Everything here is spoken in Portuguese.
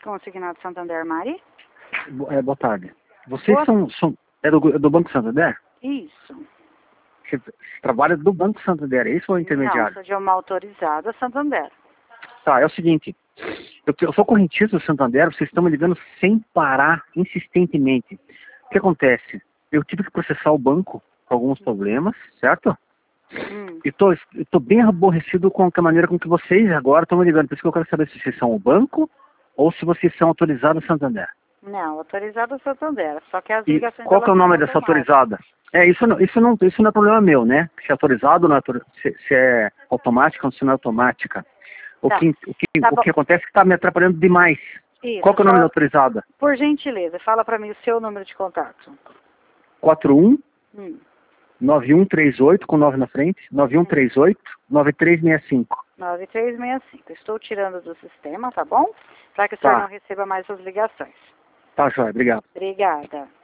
Consignado Santander, Mari? Boa tarde. Vocês são do Banco Santander? Isso. Você trabalha do Banco Santander, é isso ou é intermediário? Não, sou de uma autorizada Santander. Tá, é o seguinte. Eu sou correntista do Santander, vocês estão me ligando sem parar, insistentemente. O que acontece? Eu tive que processar o banco com alguns problemas, certo? E tô bem aborrecido com a maneira com que vocês agora estão me ligando. Por isso que eu quero saber se vocês são o banco ou se vocês são autorizados Santander. Não, autorizada Santander. Só que as E ligações... qual que é o nome dessa autorizada? Isso não é problema meu, né? Se é autorizado, não é se é automática ou se não é automática. O que acontece é que está me atrapalhando demais. Isso, qual que é o nome da autorizada? Por gentileza, fala para mim o seu número de contato. 41 9138, com 9 na frente, 9138 9365. 9365. Estou tirando do sistema, tá bom? Para que o senhor não receba mais as ligações. Tá, joia. Obrigado. Obrigada.